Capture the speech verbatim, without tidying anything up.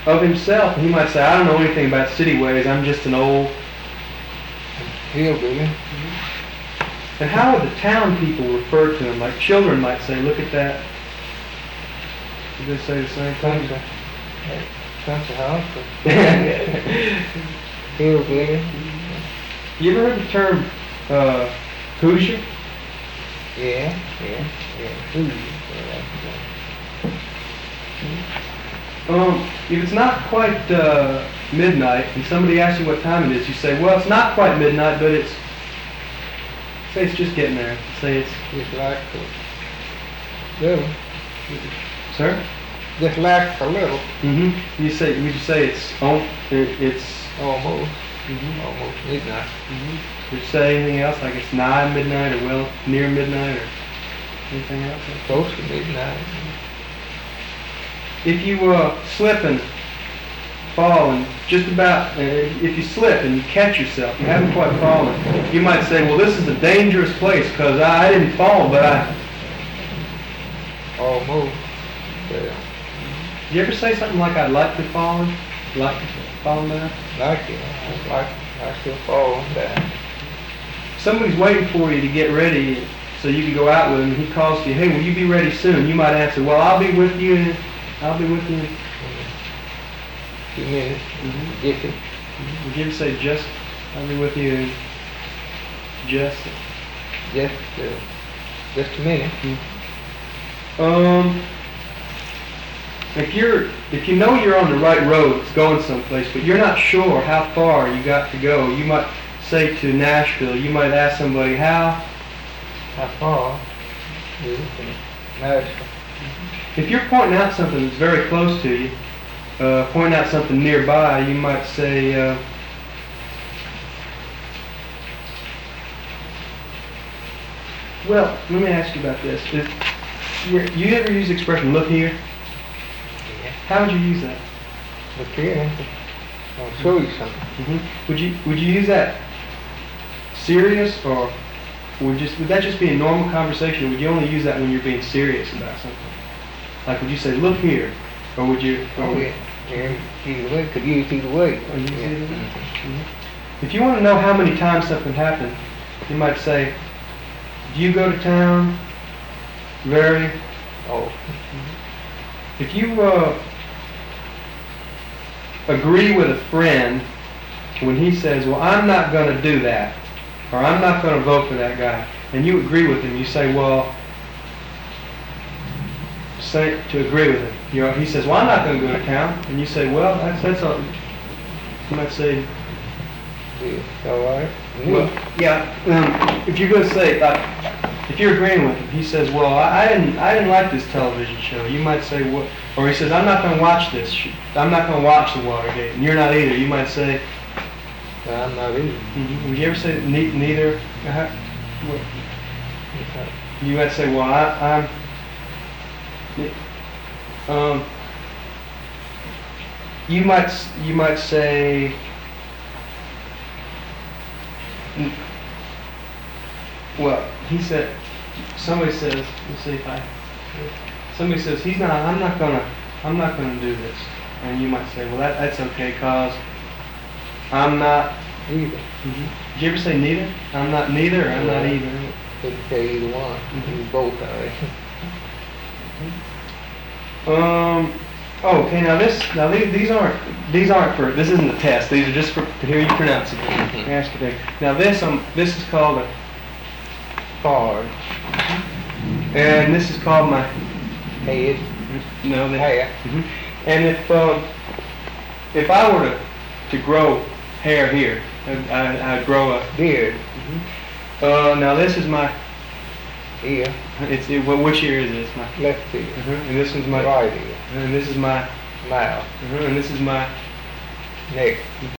of himself, he might say, I don't know anything about city ways, I'm just an old... hillbilly. And how would the town people refer to him? Like children might say, look at that. Did they say the same thing? Country, country house. Hillbilly. You ever heard the term uh, Hoosier? Yeah, yeah, yeah. Hoosier. Um, if it's not quite uh, midnight and somebody asks you what time it is, you say, well, it's not quite midnight, but it's, say it's just getting there. Say it's... Just like a little. Sir? Just like a little. Mm-hmm. You say, would you say it's, oh, it, it's... Almost. Mm-hmm. Almost midnight. Mm-hmm. Would you say anything else, like it's nigh midnight or well, near midnight or anything else? Close to midnight. If you uh, slip and fall and just about, uh, if you slip and you catch yourself, you haven't quite fallen, you might say, well, this is a dangerous place because I, I didn't fall, but I... Almost. Yeah. Did you ever say something like, I'd like to fall, like to fall down? Like it. I like I still fall down. Somebody's waiting for you to get ready so you can go out with him, and he calls to you, hey, will you be ready soon? You might answer, well, I'll be with you in, I'll be with you in... Few minutes. Mm-hmm. Get it. Mm-hmm. Would you ever say just, I'll be with you in just? Just, uh, just a minute. Mm-hmm. Um, if you're, if you know you're on the right road, it's going someplace, but you're not sure how far you got to go, you might say to Nashville, you might ask somebody, how? How far? Is it from Nashville? If you're pointing out something that's very close to you, uh, point out something nearby, you might say, uh, well, let me ask you about this. If you, you ever use the expression, look here? Yeah. How would you use that? Look here. I'll show you something. Mm-hmm. Would you would you use that serious, or would just would that just be a normal conversation? Or would you only use that when you're being serious about something? Like, would you say, look here, or would you? Or Oh yeah. Yeah. Either way, could use either way. Or use Yeah. either way? Mhm. Mm-hmm. If you want to know how many times something happened, you might say, do you go to town? Very. Oh. If you uh, agree with a friend when he says, well, I'm not going to do that, or I'm not going to vote for that guy, and you agree with him, you say, well, say to agree with him. You know, he says, well, I'm not going to go to town, and you say, well, that's that's all. You might say, Yeah. All right. well, yeah. Um, if you're going to say, like, if you're agreeing with him, he says, well, I, I didn't, I didn't like this television show. You might say, what? Or he says, I'm not going to watch this. Sh- I'm not going to watch the Watergate, and you're not either. You might say, I'm not either. mm-hmm. Would you ever say ne- neither? Uh-huh. What? You might say, well, I, I'm. Um. You might, s- you might say. n- Well, he said, somebody says, let's see if I, somebody says, he's not, I'm not gonna, I'm not gonna do this. And you might say, well, that, that's okay, cause I'm not, Either. mm-hmm. Did you ever say neither? I'm not neither, or I'm not either. Couldn't say either one. Mhm. We both are. Um, oh, okay, now this, now these, these aren't, these aren't for, this isn't a test, these are just for, to hear you pronounce it. Mhm. Ask you thing. Now this, um, this is called a, Hard. and this is called my, Head. no, the Hair. Mhm. And if um, if I were to to grow hair here, I'd, I'd, I'd grow a. Beard. Uh, now this is my. Ear. It's it, well, which ear is this? My. Left ear. Uh-huh. And this is my. Right ear. And this is my. Mouth. Uh-huh. And this is my. Neck.